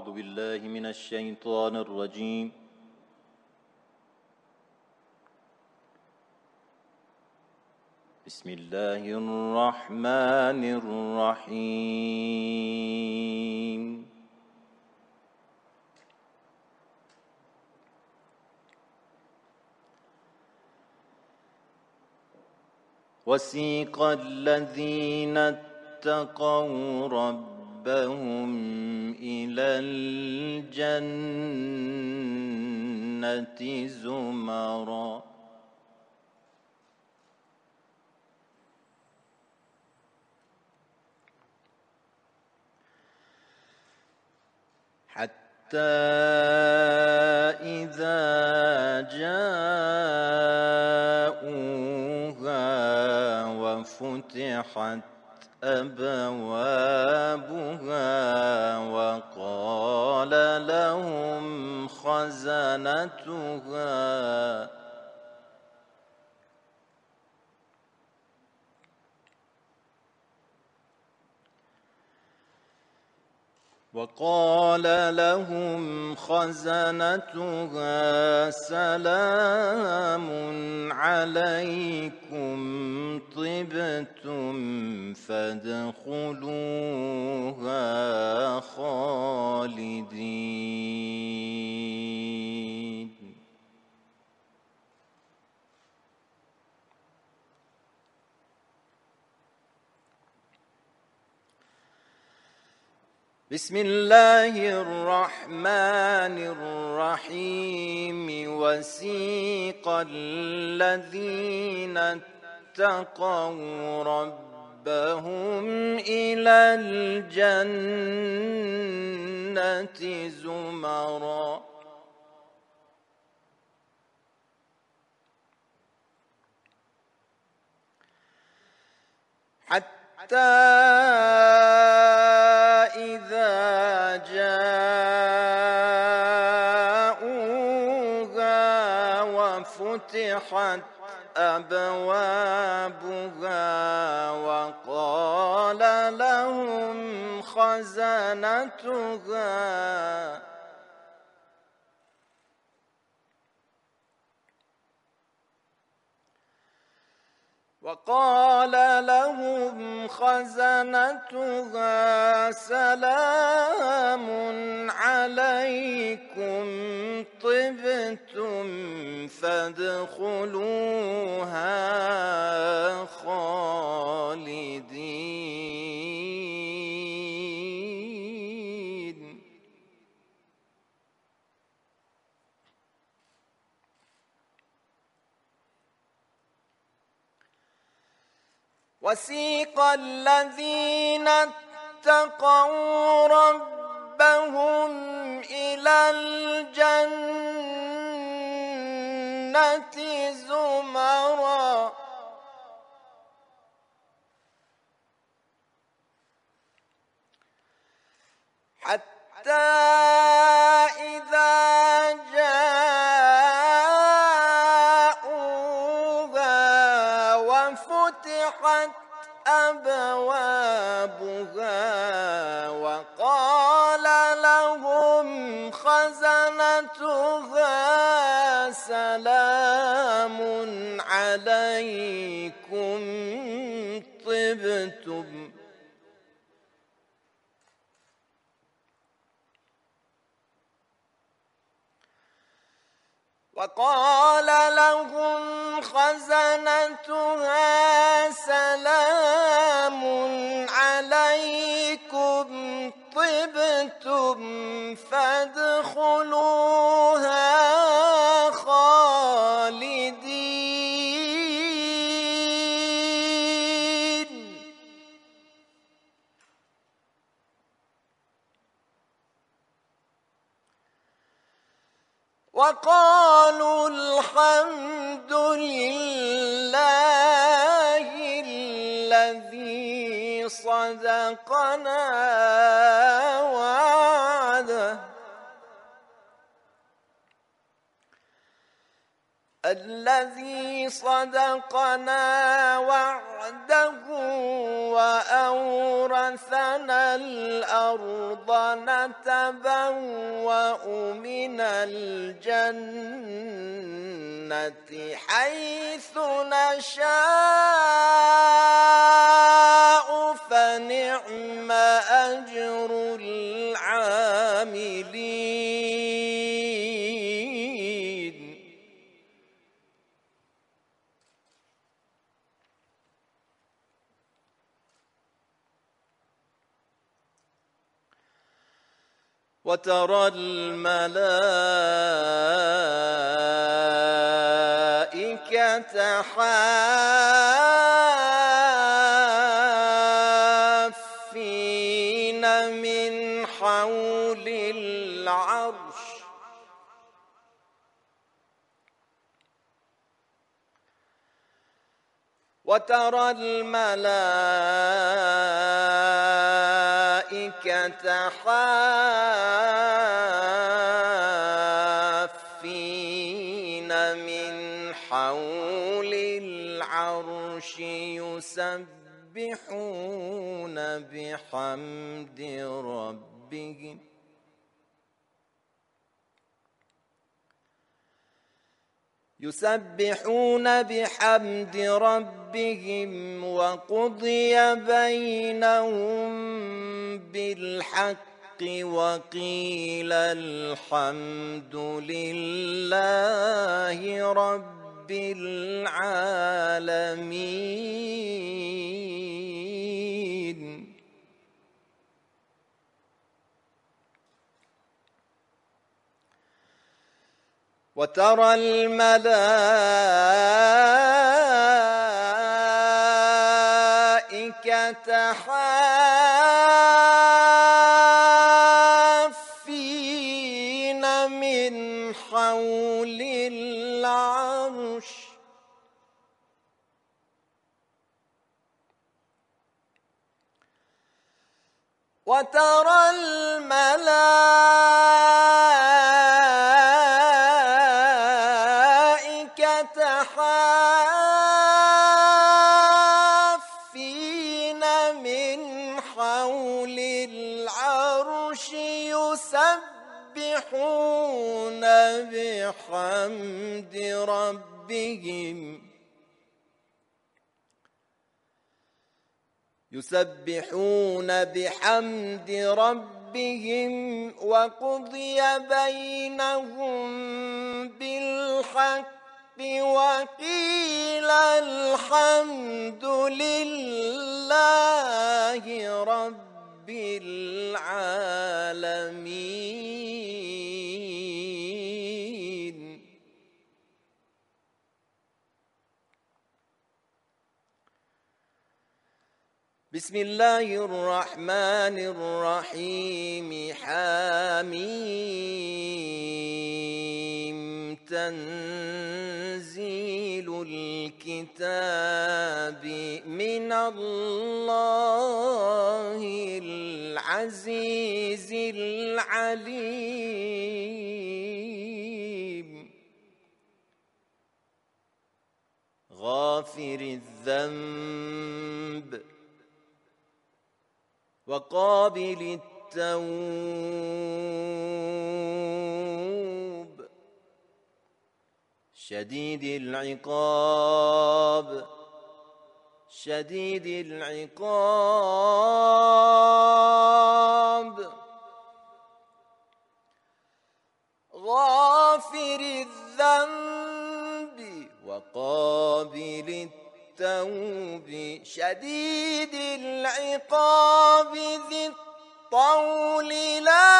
أعوذ بالله من الشيطان الرجيم. بسم الله الرحمن الرحيم. وسيق الذين اتقوا ربهم إلى الجنة زمرًا حتى إذا جاءوها وفتحت أبوابها وقال لهم خزنتها سلام عليكم طبتم فادخلوها خالدين. بسم الله الرحمن الرحيم. وسيق الذين اتقوا ربهم إلى الجنة زمرًا حتى إذا جاءوها وفتحت أبوابها وقال لهم خزنتها سلام عليكم طبتم فادخلوها خالدين. وسيق الذين اتقوا ربهم إلى الجنة زمرًا حتى إذا جاءوها وفتحت أبوابها وقال لهم خزنتها سلام عليكم طبتم فادخلوها خالدين. وقالوا الحمد لله الذي صدقنا وعده الذي صدقنا وعده وأورثنا الأرض نتبوأ من الجنة حيث نشاء فنعم أجر العاملين. وترى الملائكة حافين من حول العرش وترى الملائكة حافين من حول العرش يسبحون بحمد ربهم وقضي بينهم بالحق وقيل الحمد لله رب العالمين. وترى الملائكة حافين من حول العرش وترى الملائكة حافين من حول العرش يسبحون بحمد ربهم وقضي بينهم بالحق وقيل الحمد لله رب العالمين. بسم الله الرحمن الرحيم. حميم تنزيل الكتاب من الله العزيز العليم. غافر الذنب وقابل التوب شديد العقاب غافر الذنب وقابل التوب شديد العقاب ذي الطول لا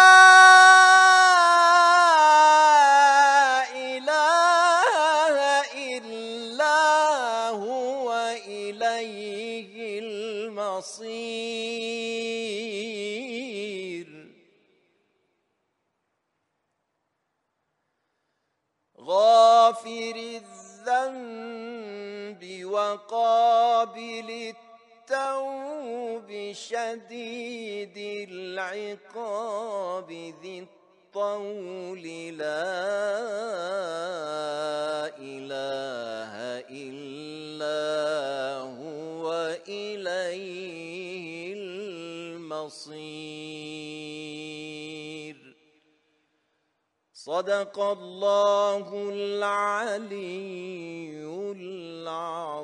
إله إلا هو إليه المصير. غافر الذنب وقابل التوب شديد العقاب ذي الطول لا صدق الله العلي العظيم.